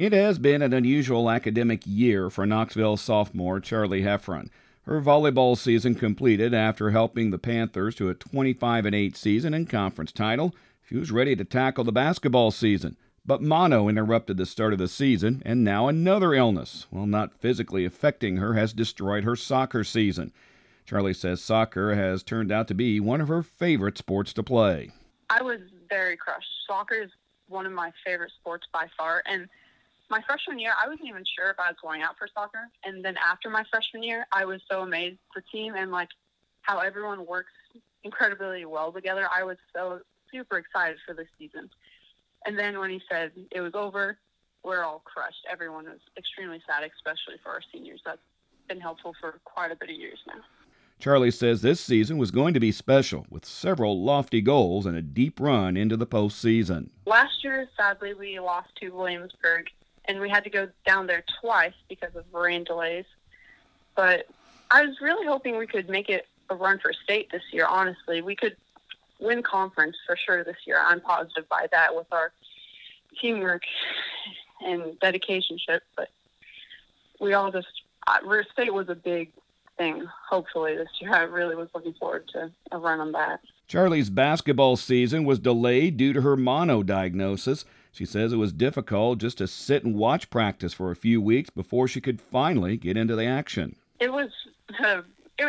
It has been an unusual academic year for Knoxville sophomore Charlie Heffron. Her volleyball season completed after helping the Panthers to a 25-8 season and conference title. She was ready to tackle the basketball season, but mono interrupted the start of the season, and now another illness, while not physically affecting her, has destroyed her soccer season. Charlie says soccer has turned out to be one of her favorite sports to play. I was very crushed. Soccer is one of my favorite sports by far, and my freshman year, I wasn't even sure if I was going out for soccer. And then after my freshman year, I was so amazed with the team and how everyone works incredibly well together. I was so super excited for this season. And then when he said it was over, we're all crushed. Everyone was extremely sad, especially for our seniors. That's been helpful for quite a bit of years now. Charlie says this season was going to be special, with several lofty goals and a deep run into the postseason. Last year, sadly, we lost to Williamsburg, and we had to go down there twice because of rain delays. But I was really hoping we could make it a run for state this year, honestly. We could win conference for sure this year. I'm positive by that with our teamwork and dedication. But state was a big thing, hopefully, this year. I really was looking forward to a run on that. Charlie's basketball season was delayed due to her mono diagnosis. She says it was difficult just to sit and watch practice for a few weeks before she could finally get into the action. It was a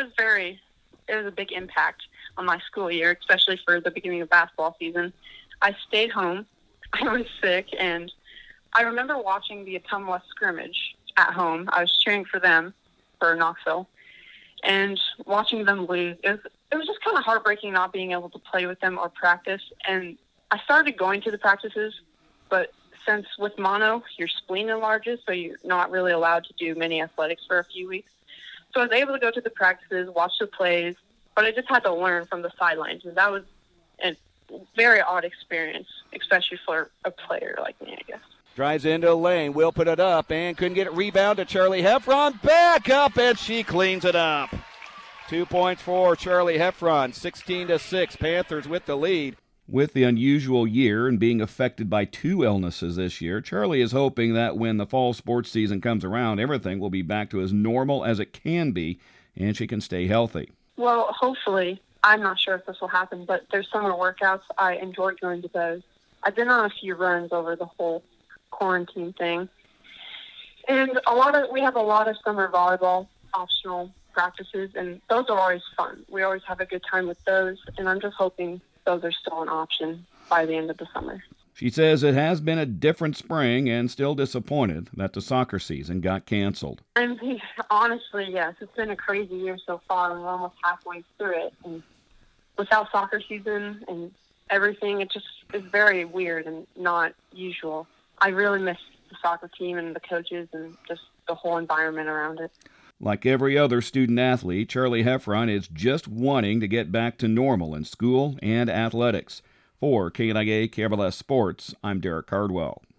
big impact on my school year, especially for the beginning of basketball season. I stayed home. I was sick, and I remember watching the Ottumwa scrimmage at home. I was cheering for them, for Knoxville, and watching them lose. It was just kind of heartbreaking not being able to play with them or practice. And I started going to the practices, but since with mono, your spleen enlarges, so you're not really allowed to do many athletics for a few weeks. So I was able to go to the practices, watch the plays, but I just had to learn from the sidelines. And that was a very odd experience, especially for a player like me, I guess. Drives into the lane, will put it up, and couldn't get it. Rebound to Charlie Heffron. Back up, and she cleans it up. 2 points for Charlie Heffron, 16-6. Panthers with the lead. With the unusual year and being affected by two illnesses this year, Charlie is hoping that when the fall sports season comes around, everything will be back to as normal as it can be, and she can stay healthy. Well, hopefully. I'm not sure if this will happen, but there's summer workouts. I enjoy going to those. I've been on a few runs over the whole quarantine thing. And we have a lot of summer volleyball optional practices, and those are always fun. We always have a good time with those, and I'm just hoping those are still an option by the end of the summer. She says it has been a different spring and still disappointed that the soccer season got canceled. Honestly, yes. It's been a crazy year so far, and we're almost halfway through it. And without soccer season and everything, it just is very weird and not usual. I really miss the soccer team and the coaches and just the whole environment around it. Like every other student athlete, Charlie Heffron is just wanting to get back to normal in school and athletics. For KNIA KBLS Sports, I'm Derek Cardwell.